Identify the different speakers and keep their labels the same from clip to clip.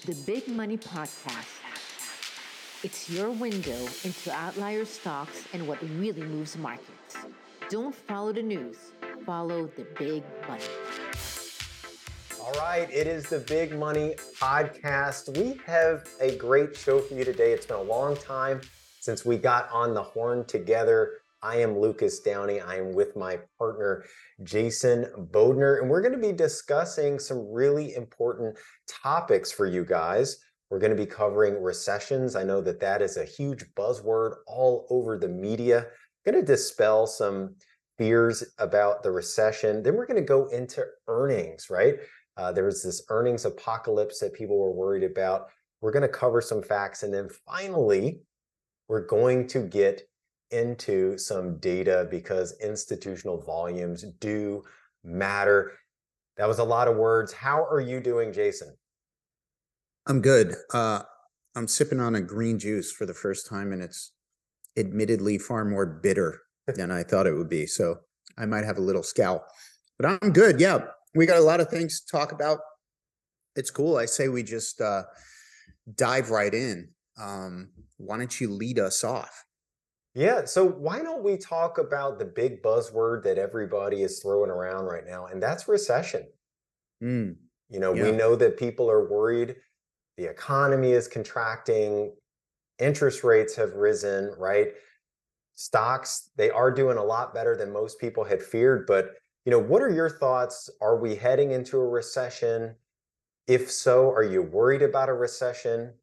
Speaker 1: The Big Money Podcast. It's your window into outlier stocks and what really moves markets. Don't follow the news, follow the big money.
Speaker 2: All right, it is the Big Money Podcast. We have a great show for you today. It's been a long time since we got on the horn together. I am Lucas Downey. I am with my partner, Jason Bodner, and we're going to be discussing some really important topics for you guys. We're going to be covering recessions. I know that is a huge buzzword all over the media. Going to dispel some fears about the recession. Then we're going to go into earnings, right? There was this earnings apocalypse that people were worried about. We're going to cover some facts. And then finally, we're going to get into some data because institutional volumes do matter. That was a lot of words. How are you doing, Jason?
Speaker 3: I'm good. I'm sipping on a green juice for the first time, and it's admittedly far more bitter than I thought it would be. So I might have a little scowl, but I'm good. Yeah, we got a lot of things to talk about. It's cool. I say we just dive right in. Why don't you lead us off?
Speaker 2: Yeah, so why don't we talk about the big buzzword that everybody is throwing around right now, and that's recession.
Speaker 3: Yeah.
Speaker 2: We know that people are worried. The economy is contracting. Interest rates have risen, right? Stocks, they are doing a lot better than most people had feared. But, what are your thoughts? Are we heading into a recession? If so, are you worried about a recession?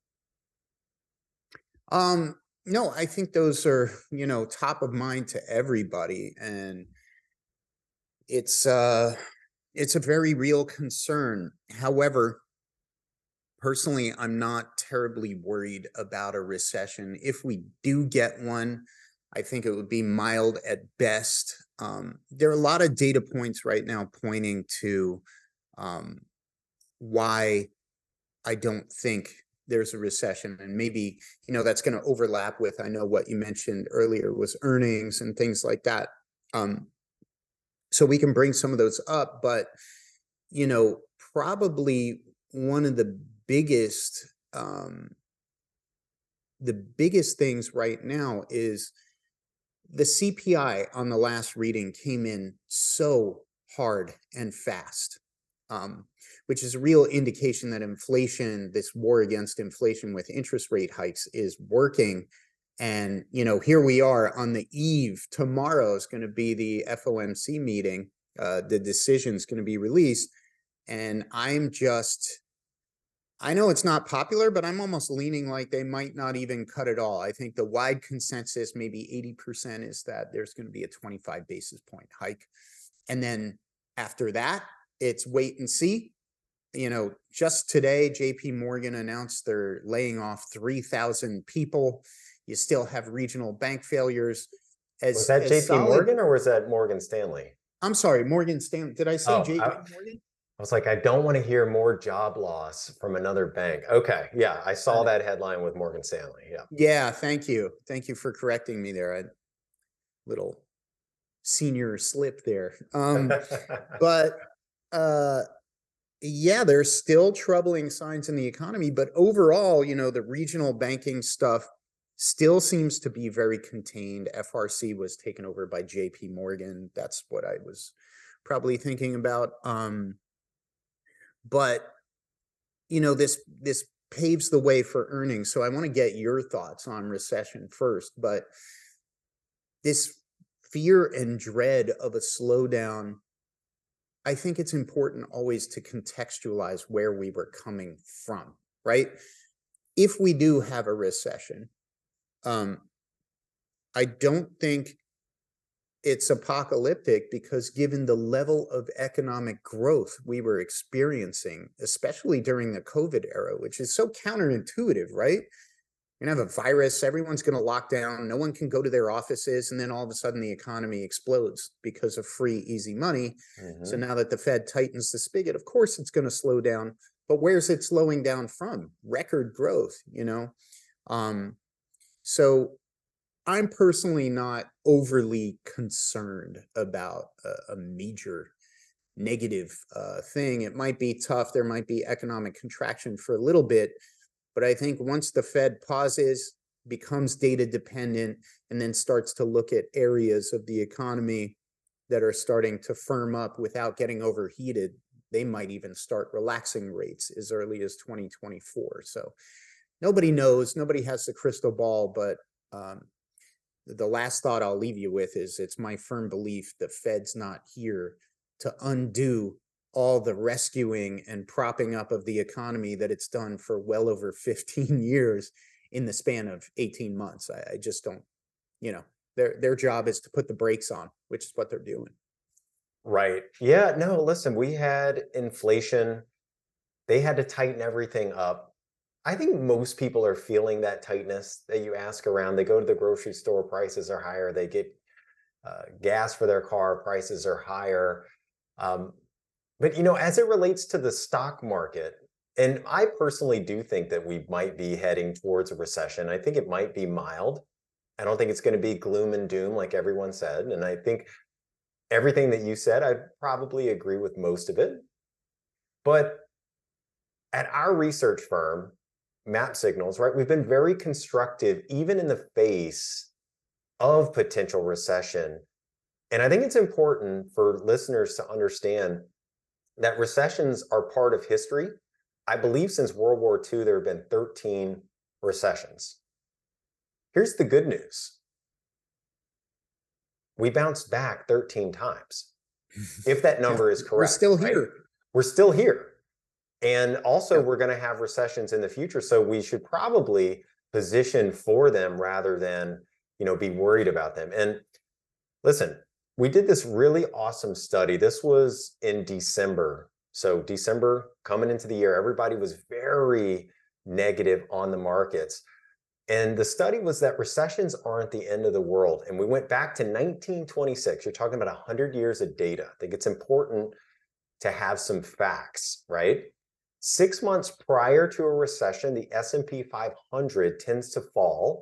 Speaker 3: No, I think those are, top of mind to everybody. And it's a very real concern. However, personally, I'm not terribly worried about a recession. If we do get one, I think it would be mild at best. There are a lot of data points right now pointing to why I don't think there's a recession. And maybe, that's going to overlap with, I know what you mentioned earlier was earnings and things like that. So we can bring some of those up, but, probably one of the biggest things right now is the CPI on the last reading came in so hard and fast, which is a real indication that inflation, this war against inflation with interest rate hikes, is working. And, here we are on the eve. Tomorrow is going to be the FOMC meeting. The decision is going to be released. And I know it's not popular, but I'm almost leaning like they might not even cut it all. I think the wide consensus, maybe 80%, is that there's going to be a 25 basis point hike. And then after that, it's wait and see. Just today, JP Morgan announced they're laying off 3,000 people. You still have regional bank failures.
Speaker 2: Was that JP Morgan or was that Morgan Stanley?
Speaker 3: I'm sorry, Morgan Stanley. Did I say JP Morgan?
Speaker 2: I was like, I don't want to hear more job loss from another bank. Okay. Yeah. I saw that headline with Morgan Stanley. Yeah.
Speaker 3: Yeah. Thank you. Thank you for correcting me there. A little senior slip there. But yeah, there's still troubling signs in the economy, but overall, the regional banking stuff still seems to be very contained. FRC was taken over by JP Morgan. That's what I was probably thinking about. But this paves the way for earnings. So I want to get your thoughts on recession first, but this fear and dread of a slowdown, I think it's important always to contextualize where we were coming from, right? If we do have a recession, I don't think it's apocalyptic, because given the level of economic growth we were experiencing, especially during the COVID era, which is so counterintuitive, right? You're going to have a virus, everyone's going to lock down, no one can go to their offices, and then all of a sudden the economy explodes because of free, easy money. Mm-hmm. So now that the Fed tightens the spigot, of course it's going to slow down, but where's it slowing down from? Record growth, So I'm personally not overly concerned about a major negative thing. It might be tough. There might be economic contraction for a little bit, but I think once the Fed pauses, becomes data dependent, and then starts to look at areas of the economy that are starting to firm up without getting overheated, they might even start relaxing rates as early as 2024. So nobody knows, nobody has the crystal ball, but the last thought I'll leave you with is it's my firm belief the Fed's not here to undo all the rescuing and propping up of the economy that it's done for well over 15 years in the span of 18 months. I just don't, their job is to put the brakes on, which is what they're doing.
Speaker 2: Right. Yeah, no, listen, we had inflation. They had to tighten everything up. I think most people are feeling that tightness that you ask around. They go to the grocery store, prices are higher. They get gas for their car, prices are higher. But, as it relates to the stock market, and I personally do think that we might be heading towards a recession. I think it might be mild. I don't think it's going to be gloom and doom like everyone said. And I think everything that you said, I probably agree with most of it. But at our research firm, Map Signals, right, we've been very constructive, even in the face of potential recession. And I think it's important for listeners to understand that recessions are part of history. I believe since World War II, there have been 13 recessions. Here's the good news. We bounced back 13 times. If that number is correct.
Speaker 3: We're still here.
Speaker 2: Right? We're still here. And also, we're going to have recessions in the future. So we should probably position for them rather than, be worried about them. And listen, we did this really awesome study. This was in December. So December coming into the year, everybody was very negative on the markets. And the study was that recessions aren't the end of the world. And we went back to 1926. You're talking about 100 years of data. I think it's important to have some facts, right? 6 months prior to a recession, the S&P 500 tends to fall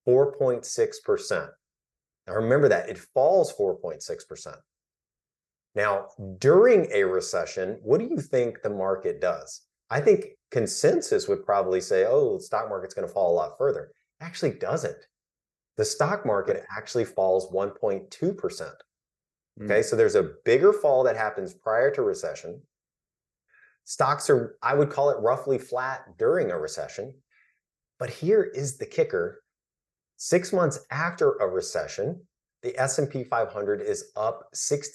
Speaker 2: 4.6%. Now remember that, it falls 4.6%. Now, during a recession, what do you think the market does? I think consensus would probably say, oh, the stock market's going to fall a lot further. It actually doesn't. The stock market actually falls 1.2%. Okay, so there's a bigger fall that happens prior to recession. Stocks are, I would call it roughly flat during a recession. But here is the kicker. 6 months after a recession, the S&P 500 is up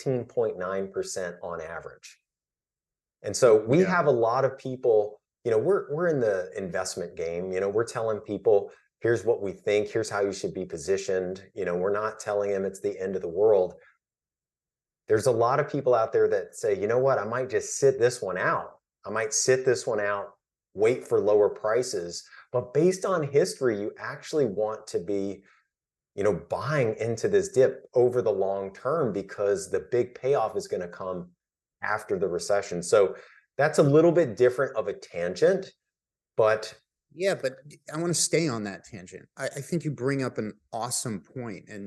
Speaker 2: 16.9% on average. And so we have a lot of people, we're in the investment game. We're telling people, here's what we think, here's how you should be positioned. We're not telling them it's the end of the world. There's a lot of people out there that say, you know what, I might just sit this one out. I might sit this one out, wait for lower prices. But based on history, you actually want to be, buying into this dip over the long term because the big payoff is going to come after the recession. So that's a little bit different of a tangent, but.
Speaker 3: Yeah, but I want to stay on that tangent. I think you bring up an awesome point. And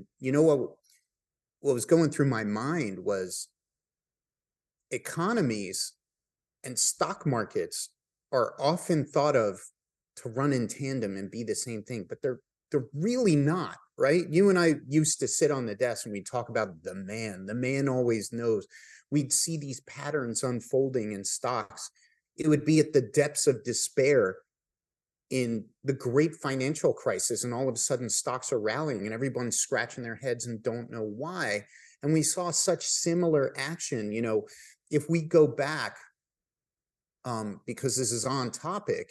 Speaker 3: what was going through my mind was economies and stock markets are often thought of to run in tandem and be the same thing, but they're really not, right? You and I used to sit on the desk and we'd talk about the man always knows. We'd see these patterns unfolding in stocks. It would be at the depths of despair in the great financial crisis, and all of a sudden stocks are rallying and everyone's scratching their heads and don't know why. And we saw such similar action. If we go back, because this is on topic,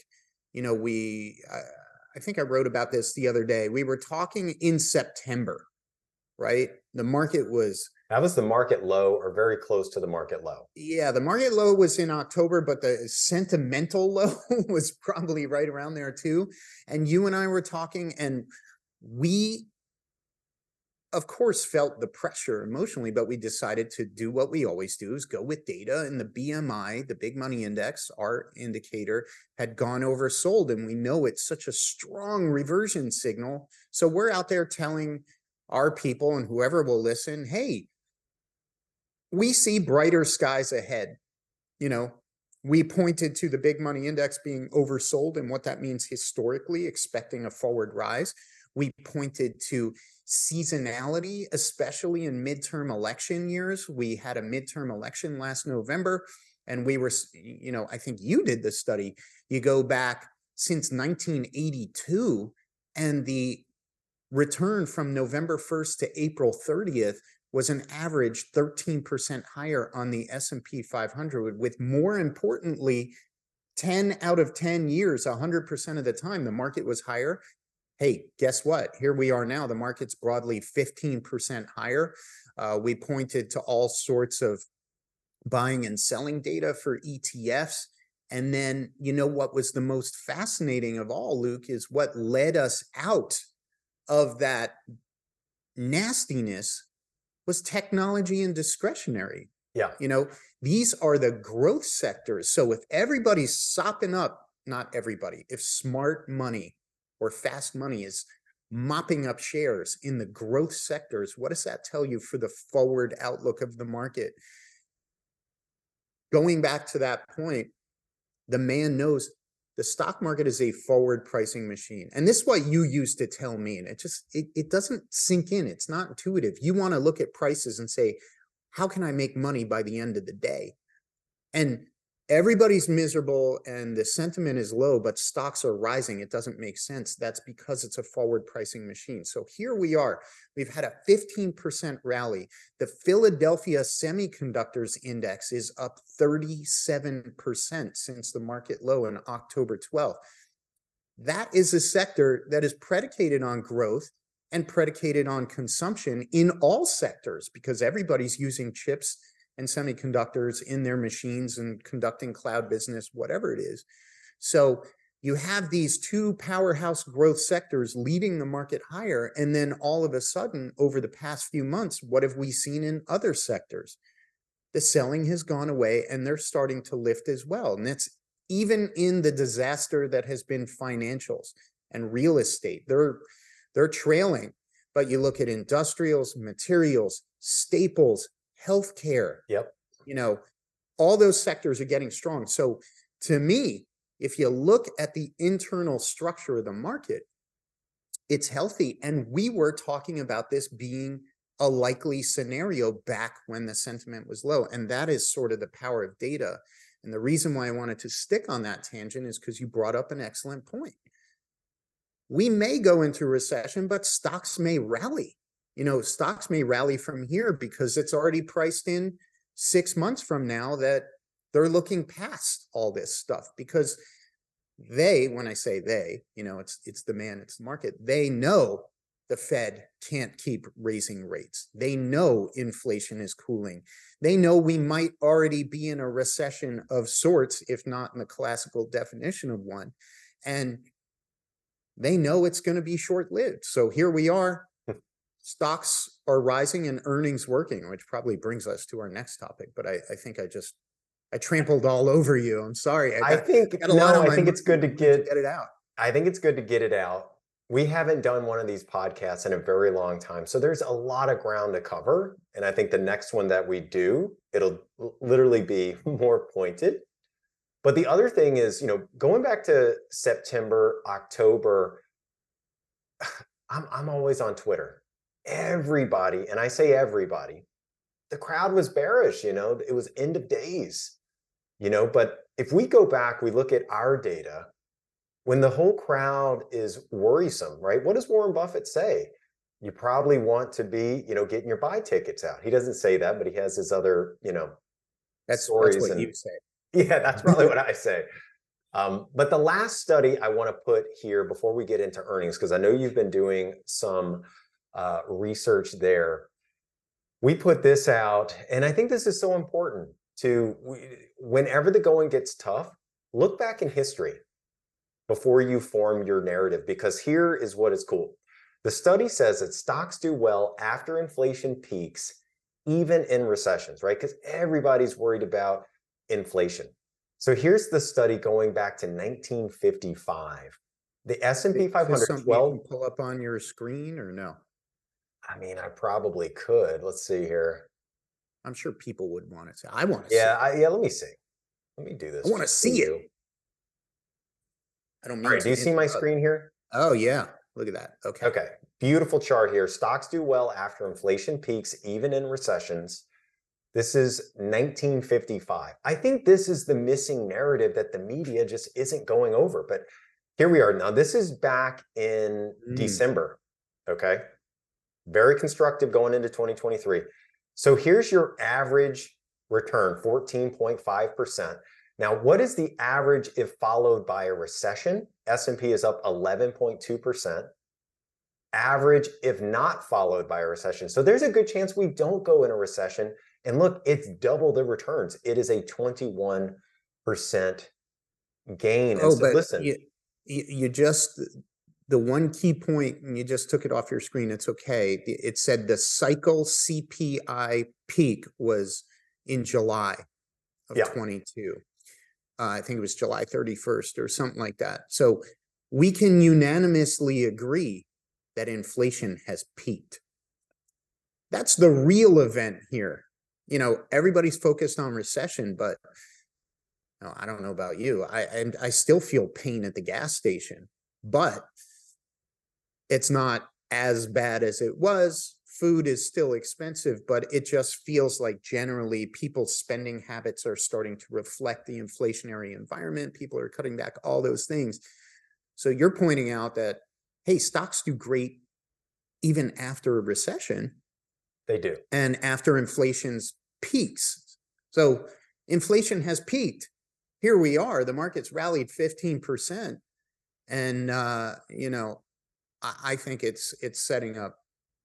Speaker 3: I think I wrote about this the other day. We were talking in September, right? The market was.
Speaker 2: That was the market low or very close to the market low.
Speaker 3: Yeah, the market low was in October, but the sentimental low was probably right around there too. And you and I were talking, and we, of course, felt the pressure emotionally, but we decided to do what we always do, is go with data. And the BMI, the big money index, our indicator, had gone oversold. And we know it's such a strong reversion signal. So we're out there telling our people and whoever will listen, hey, we see brighter skies ahead. You know, we pointed to the big money index being oversold and what that means historically, expecting a forward rise. We pointed to seasonality, especially in midterm election years. We had a midterm election last November, and we were, you know, I think you did the study. You go back since 1982, and the return from November 1st to April 30th was an average 13% higher on the S&P 500, with more importantly, 10 out of 10 years, 100% of the time, the market was higher. Hey, guess what? Here we are now. The market's broadly 15% higher. We pointed to all sorts of buying and selling data for ETFs. And then, you know, what was the most fascinating of all, Luke, is what led us out of that nastiness was technology and discretionary.
Speaker 2: Yeah.
Speaker 3: You know, these are the growth sectors. So if everybody's sopping up, not everybody, if smart money or fast money is mopping up shares in the growth sectors, what does that tell you for the forward outlook of the market? Going back to that point, the man knows the stock market is a forward pricing machine. And this is what you used to tell me. And it doesn't sink in. It's not intuitive. You want to look at prices and say, how can I make money by the end of the day? And everybody's miserable and the sentiment is low, but stocks are rising. It doesn't make sense. That's because it's a forward pricing machine. So here we are. We've had a 15% rally. The Philadelphia Semiconductors Index is up 37% since the market low on October 12th. That is a sector that is predicated on growth and predicated on consumption in all sectors, because everybody's using chips and semiconductors in their machines and conducting cloud business, whatever it is. So you have these two powerhouse growth sectors leading the market higher. And then all of a sudden, over the past few months, what have we seen in other sectors? The selling has gone away and they're starting to lift as well. And that's even in the disaster that has been financials and real estate. They're trailing. But you look at industrials, materials, staples, healthcare.
Speaker 2: Yep.
Speaker 3: You know, all those sectors are getting strong. So to me, if you look at the internal structure of the market, it's healthy. And we were talking about this being a likely scenario back when the sentiment was low. And that is sort of the power of data. And the reason why I wanted to stick on that tangent is because you brought up an excellent point. We may go into recession, but stocks may rally. You know, stocks may rally from here because it's already priced in 6 months from now that they're looking past all this stuff, because they, when I say they, you know, it's the man, it's the market. They know the Fed can't keep raising rates. They know inflation is cooling. They know we might already be in a recession of sorts, if not in the classical definition of one. And they know it's going to be short-lived. So here we are. Stocks are rising and earnings working, which probably brings us to our next topic. But I think I trampled all over you. I'm sorry.
Speaker 2: I think it's good to get
Speaker 3: it out.
Speaker 2: I think it's good to get it out. We haven't done one of these podcasts in a very long time. So there's a lot of ground to cover. And I think the next one that we do, it'll literally be more pointed. But the other thing is, you know, going back to September, October, I'm always on Twitter. Everybody, and I say everybody, the crowd was bearish, you know, it was end of days, you know, but if we go back, we look at our data, when the whole crowd is worrisome, right? What does Warren Buffett say? You probably want to be, you know, getting your buy tickets out. He doesn't say that, but he has his other, you know, stories.
Speaker 3: That's what you say.
Speaker 2: Yeah, that's probably what I say. But the last study I want to put here before we get into earnings, because I know you've been doing some research there. We put this out, and I think this is so important whenever the going gets tough, look back in history before you form your narrative, because here is what is cool. The study says that stocks do well after inflation peaks, even in recessions, right? Because everybody's worried about inflation. So here's the study going back to 1955. The S&P 500.
Speaker 3: Is this something you can pull up on your screen or no?
Speaker 2: I mean, I probably could. Let's see here.
Speaker 3: I'm sure people would want to see. I want to see.
Speaker 2: Yeah, let me see. Let me do this.
Speaker 3: I want to
Speaker 2: just for
Speaker 3: see it.
Speaker 2: you.
Speaker 3: I don't
Speaker 2: All
Speaker 3: mean
Speaker 2: right,
Speaker 3: to
Speaker 2: do you see my
Speaker 3: interrupt.
Speaker 2: screen here?
Speaker 3: Oh yeah, look at that. Okay.
Speaker 2: Okay, beautiful chart here. Stocks do well after inflation peaks, even in recessions. This is 1955. I think this is the missing narrative that the media just isn't going over. But here we are now. This is back in December. Okay, very constructive going into 2023. So here's your average return, 14.5%. Now, what is the average if followed by a recession? S&P is up 11.2%. Average if not followed by a recession. So there's a good chance we don't go in a recession. And look, it's double the returns. It is a 21% gain. And
Speaker 3: Oh,
Speaker 2: so
Speaker 3: but
Speaker 2: listen,
Speaker 3: you just, the one key point, and you just took it off your screen. It's okay. It said the cycle CPI peak was in July of 22. I think it was July 31st or something like that. So we can unanimously agree that inflation has peaked. That's the real event here. You know, everybody's focused on recession, but no, I don't know about you. I still feel pain at the gas station, but it's not as bad as it was. Food is still expensive, but it just feels like generally people's spending habits are starting to reflect the inflationary environment. People are cutting back, all those things. So you're pointing out that, hey, stocks do great even after a recession.
Speaker 2: they do.
Speaker 3: And after inflation's peaks. So inflation has peaked. Here we are. The market's rallied 15%. And, you know, I think it's setting up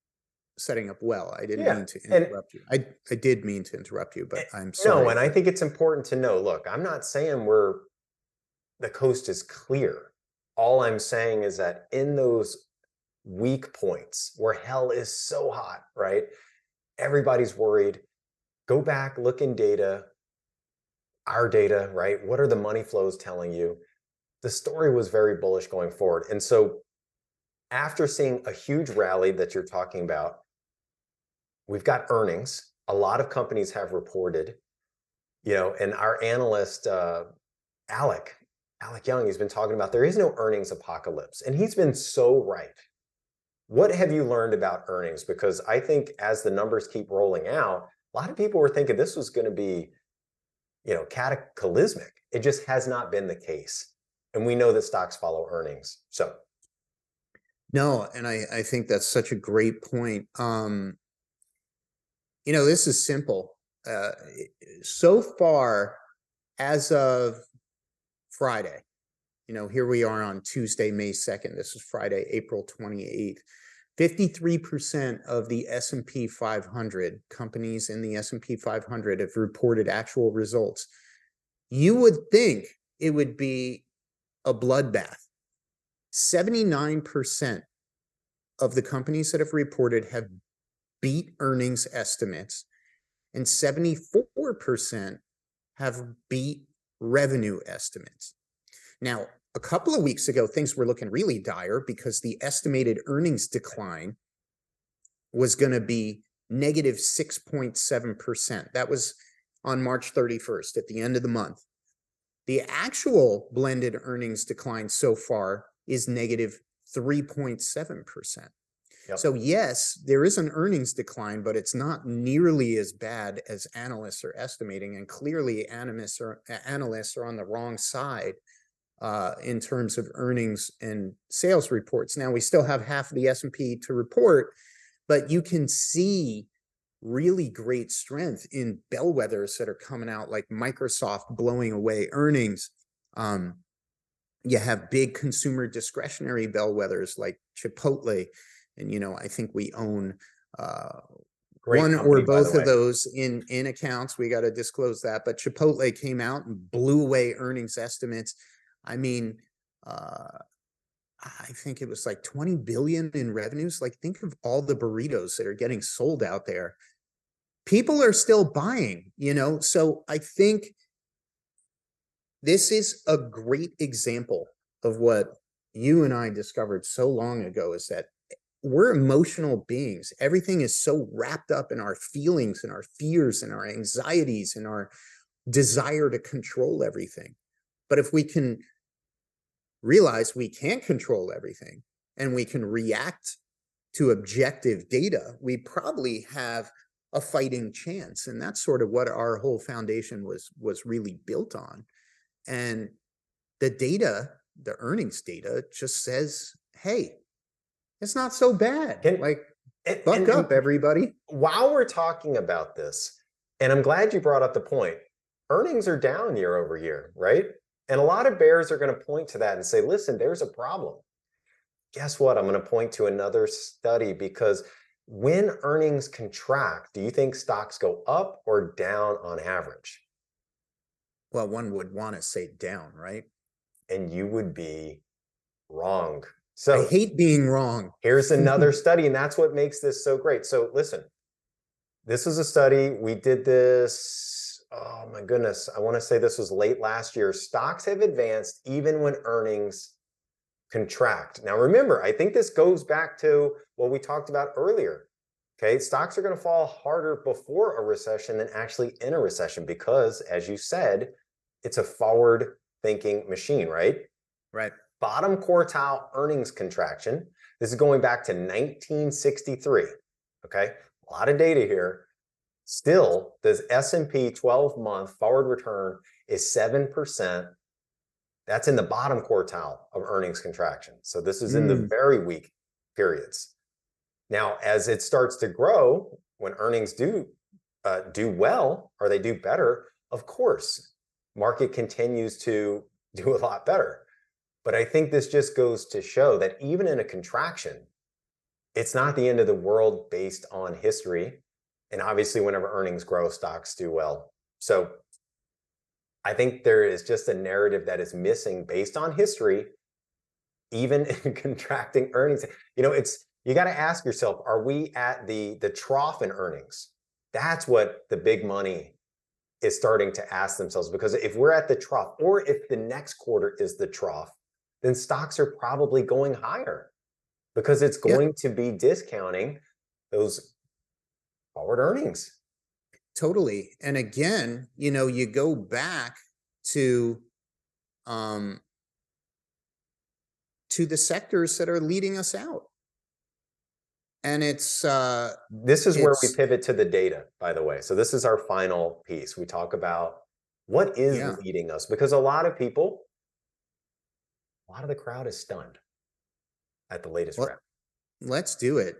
Speaker 3: well. I didn't mean to interrupt you. I did mean to interrupt you, but I'm sorry.
Speaker 2: No, and I think it's important to know, look, I'm not saying the coast is clear. All I'm saying is that in those weak points where hell is so hot, right? Everybody's worried. Go back, look in data, our data, right? What are the money flows telling you? The story was very bullish going forward. And so after seeing a huge rally that you're talking about, we've got earnings. A lot of companies have reported, you know, and our analyst, Alec Young, he's been talking about there is no earnings apocalypse. And he's been so right. What have you learned about earnings? Because I think as the numbers keep rolling out, a lot of people were thinking this was going to be, you know, cataclysmic. It just has not been the case. And we know that stocks follow earnings. So.
Speaker 3: No, and I think that's such a great point. You know, this is simple. So far, as of Friday, you know, here we are on Tuesday, May 2nd. This is Friday, April 28th. 53% of the S&P 500 companies in the S&P 500 have reported actual results. You would think it would be a bloodbath. 79% of the companies that have reported have beat earnings estimates, and 74% have beat revenue estimates. Now, a couple of weeks ago, things were looking really dire because the estimated earnings decline was going to be negative 6.7%. That was on March 31st at the end of the month. The actual blended earnings decline so far is negative 3.7%. Yep. So yes, there is an earnings decline, but it's not nearly as bad as analysts are estimating. And clearly analysts are on the wrong side in terms of earnings and sales reports. Now, we still have half of the S&P to report, but you can see really great strength in bellwethers that are coming out, like Microsoft blowing away earnings. You have big consumer discretionary bellwethers like Chipotle. And, you know, I think we own one or both of those in accounts. We got to disclose that. But Chipotle came out and blew away earnings estimates. I mean, I think it was like 20 billion in revenues. Like, think of all the burritos that are getting sold out there. People are still buying, you know. So I think this is a great example of what you and I discovered so long ago, is that we're emotional beings. Everything is so wrapped up in our feelings and our fears and our anxieties and our desire to control everything. But if we can realize we can't control everything and we can react to objective data, we probably have a fighting chance. And that's sort of what our whole foundation was really built on. And the data, the earnings data, just says, hey, it's not so bad. Buck up, everybody.
Speaker 2: While we're talking about this, and I'm glad you brought up the point, earnings are down year over year, right? And a lot of bears are going to point to that and say, listen, there's a problem. Guess what? I'm going to point to another study, because when earnings contract, do you think stocks go up or down on average?
Speaker 3: Well, one would want to say down, right?
Speaker 2: And you would be wrong. So
Speaker 3: I hate being wrong.
Speaker 2: Here's another study, and that's what makes this so great. So listen, this is a study. We did this, oh my goodness, I want to say this was late last year. Stocks have advanced even when earnings contract. Now remember, I think this goes back to what we talked about earlier. Okay, stocks are going to fall harder before a recession than actually in a recession, because, as you said, it's a forward-thinking machine, right?
Speaker 3: Right.
Speaker 2: Bottom quartile earnings contraction. This is going back to 1963. Okay, a lot of data here. Still, the S&P 12-month forward return is 7%. That's in the bottom quartile of earnings contraction. So this is in the very weak periods. Now, as it starts to grow, when earnings do well, or they do better, of course, market continues to do a lot better. But I think this just goes to show that even in a contraction, it's not the end of the world based on history. And obviously, whenever earnings grow, stocks do well. So I think there is just a narrative that is missing based on history, even in contracting earnings. You know, you got to ask yourself, are we at the trough in earnings? That's what the big money is starting to ask themselves. Because if we're at the trough, or if the next quarter is the trough, then stocks are probably going higher, because it's going to be discounting those forward earnings.
Speaker 3: Totally. And again, you go back to the sectors that are leading us out. And this
Speaker 2: is where we pivot to the data, by the way. So this is our final piece. We talk about what is leading us, because a lot of the crowd is stunned at the latest round.
Speaker 3: Let's do it.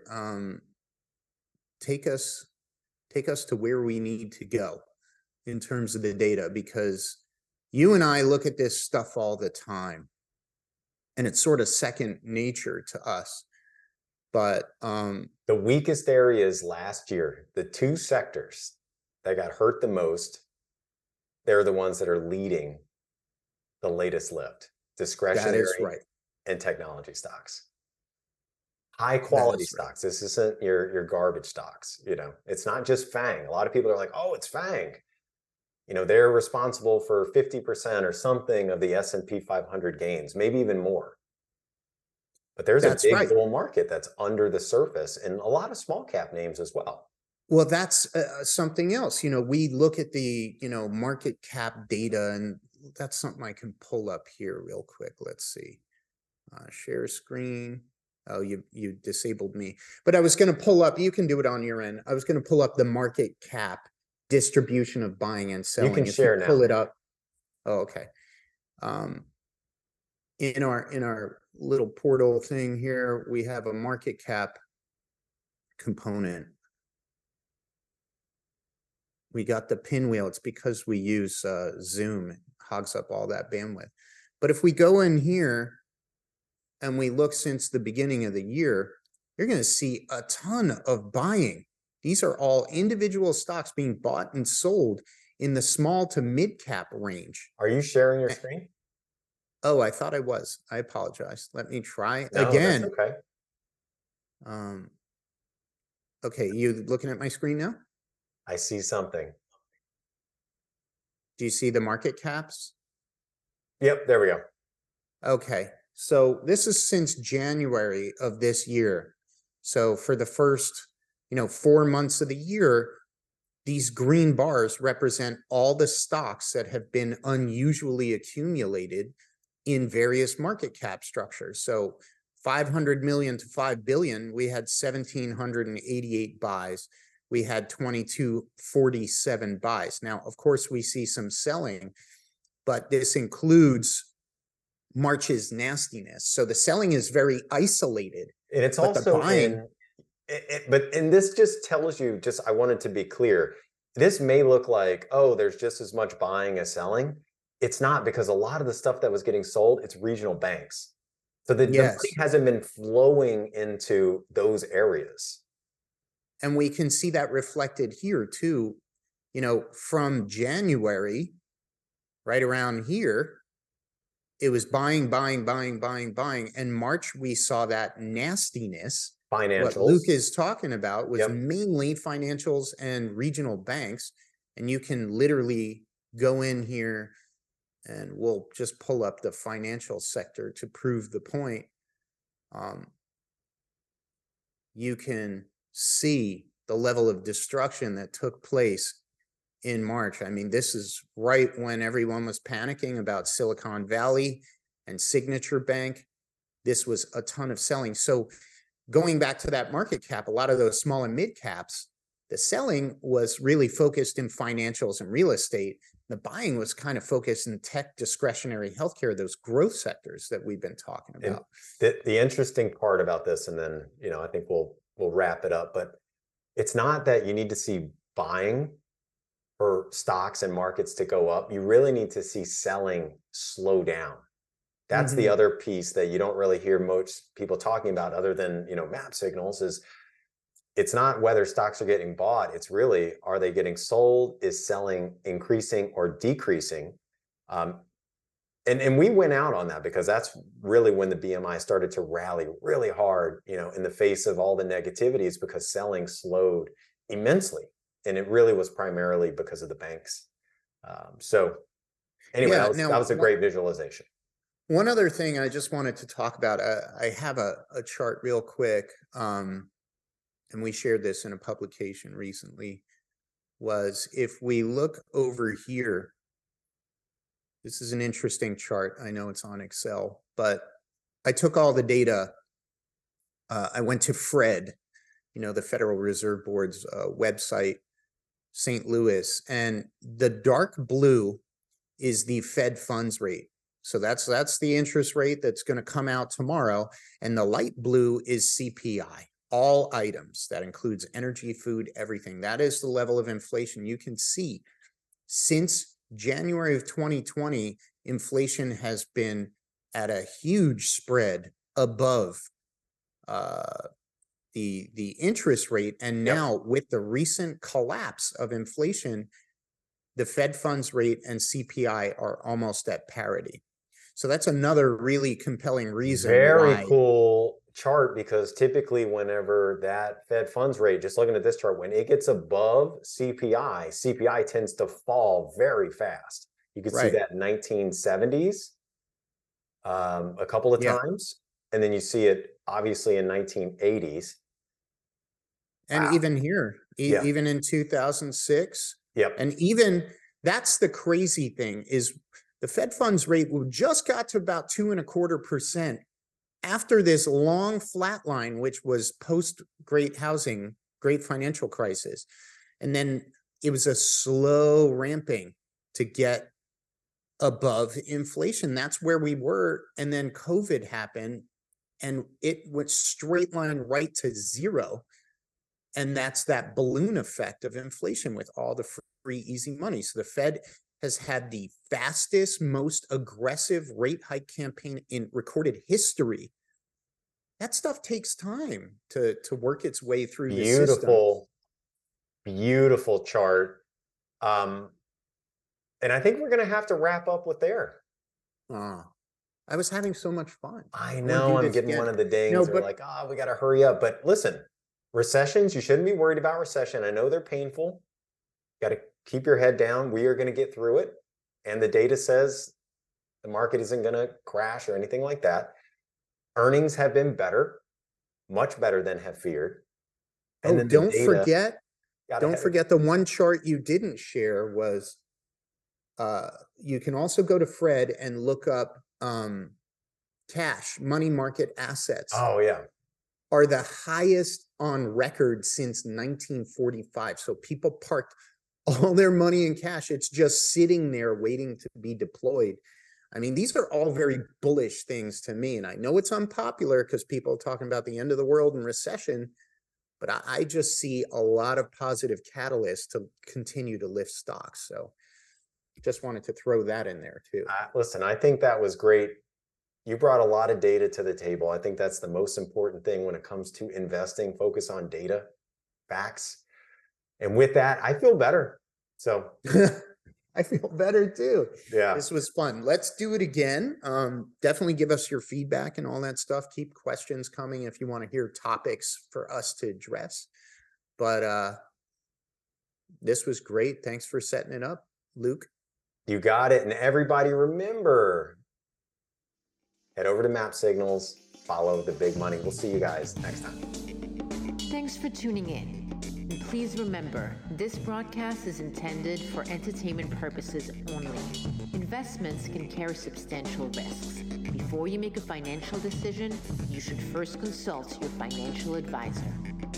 Speaker 3: Take us to where we need to go in terms of the data, because you and I look at this stuff all the time, and it's sort of second nature to us. But
Speaker 2: the weakest areas last year, the two sectors that got hurt the most, they're the ones that are leading the latest lift: discretionary and technology stocks. High quality stocks. This isn't your garbage stocks. It's not just FANG. A lot of people are like, oh, it's FANG. They're responsible for 50% or something of the S&P 500 gains, maybe even more. But there's a big bull market that's under the surface, and a lot of small cap names as well.
Speaker 3: Well, that's something else. We look at the, market cap data, and that's something I can pull up here real quick. Let's see. Share screen. Oh, you disabled me. But I was going to pull up, you can do it on your end. I was going to pull up the market cap distribution of buying and selling.
Speaker 2: You can share now.
Speaker 3: Pull it up. Oh, okay. In our little portal thing here, we have a market cap component. We got the pinwheel. It's because we use Zoom. It hogs up all that bandwidth. But if we go in here and we look since the beginning of the year, you're going to see a ton of buying. These are all individual stocks being bought and sold in the small to mid cap range.
Speaker 2: Are you sharing your screen?
Speaker 3: Oh, I thought I was. I apologize. Let me try again.
Speaker 2: That's okay.
Speaker 3: Okay, you looking at my screen now?
Speaker 2: I see something.
Speaker 3: Do you see the market caps?
Speaker 2: Yep, there we go.
Speaker 3: Okay, so this is since January of this year. So for the first, 4 months of the year, these green bars represent all the stocks that have been unusually accumulated in various market cap structures. So 500 million to 5 billion, we had 1,788 buys. We had 2,247 buys. Now, of course, we see some selling, but this includes March's nastiness. So the selling is very isolated.
Speaker 2: And it's
Speaker 3: but the
Speaker 2: also
Speaker 3: buying,
Speaker 2: and this just tells you, I wanted to be clear. This may look like, oh, there's just as much buying as selling. It's not, because a lot of the stuff that was getting sold, it's regional banks. So the
Speaker 3: yes.
Speaker 2: money hasn't been flowing into those areas.
Speaker 3: And we can see that reflected here too. From January, right around here, it was buying. And March, we saw that nastiness.
Speaker 2: Financials.
Speaker 3: What Luke is talking about was
Speaker 2: Yep.
Speaker 3: mainly financials and regional banks. And you can literally go in here and we'll just pull up the financial sector to prove the point. You can see the level of destruction that took place in March. I mean, this is right when everyone was panicking about Silicon Valley and Signature Bank. This was a ton of selling. So going back to that market cap, a lot of those small and mid caps, the selling was really focused in financials and real estate. The buying was kind of focused in tech, discretionary healthcare, those growth sectors that we've been talking about.
Speaker 2: And the interesting part about this, and then, I think we'll wrap it up, but it's not that you need to see buying for stocks and markets to go up. You really need to see selling slow down. That's the other piece that you don't really hear most people talking about, other than, map signals, is it's not whether stocks are getting bought. It's really, are they getting sold? Is selling increasing or decreasing? And we went out on that because that's really when the BMI started to rally really hard, in the face of all the negativities, because selling slowed immensely. And it really was primarily because of the banks. So anyway, that was a great visualization.
Speaker 3: One other thing I just wanted to talk about, I have a chart real quick, and we shared this in a publication recently, was if we look over here, this is an interesting chart. I know it's on Excel, but I took all the data. I went to Fred, the Federal Reserve Board's website, St. Louis, and the dark blue is the Fed funds rate. So that's the interest rate that's going to come out tomorrow. And the light blue is CPI, all items. That includes energy, food, everything. That is the level of inflation. You can see since January of 2020, inflation has been at a huge spread above the interest rate. And now with the recent collapse of inflation, the Fed funds rate and CPI are almost at parity. So that's another really compelling reason.
Speaker 2: Very cool chart, because typically whenever that Fed funds rate, just looking at this chart, when it gets above CPI tends to fall very fast. You could see that in 1970s a couple of times, and then you see it obviously in 1980s.
Speaker 3: And even here, even in 2006.
Speaker 2: Yep.
Speaker 3: And even that's the crazy thing, is the Fed funds rate just got to about 2.25% after this long flat line, which was post great financial crisis. And then it was a slow ramping to get above inflation. That's where we were. And then COVID happened and it went straight line right to zero. And that's that balloon effect of inflation with all the free, easy money. So the Fed has had the fastest, most aggressive rate hike campaign in recorded history. That stuff takes time to work its way through the system.
Speaker 2: Beautiful chart. And I think we're going to have to wrap up with there.
Speaker 3: I was having so much fun.
Speaker 2: I know, I'm getting one of the dings. We're like, we got to hurry up. But listen, recessions, you shouldn't be worried about recession. I know they're painful. Got to keep your head down. We are going to get through it. And the data says the market isn't going to crash or anything like that. Earnings have been better. much better than have feared.
Speaker 3: And then don't forget the one chart you didn't share was you can also go to Fred and look up cash, money market assets.
Speaker 2: Oh, yeah.
Speaker 3: Are the highest on record since 1945. So people parked all their money in cash. It's just sitting there waiting to be deployed. I mean, these are all very bullish things to me. And I know it's unpopular because people are talking about the end of the world and recession, but I just see a lot of positive catalysts to continue to lift stocks. So just wanted to throw that in there too.
Speaker 2: Listen, I think that was great. You brought a lot of data to the table. I think that's the most important thing when it comes to investing. Focus on data, facts. And with that, I feel better. So
Speaker 3: I feel better too.
Speaker 2: Yeah.
Speaker 3: This was fun. Let's do it again. Definitely give us your feedback and all that stuff. Keep questions coming if you want to hear topics for us to address. But this was great. Thanks for setting it up, Luke.
Speaker 2: You got it. And everybody remember, head over to Map Signals, follow the big money. We'll see you guys next time.
Speaker 1: Thanks for tuning in. And please remember, this broadcast is intended for entertainment purposes only. Investments can carry substantial risks. Before you make a financial decision, you should first consult your financial advisor.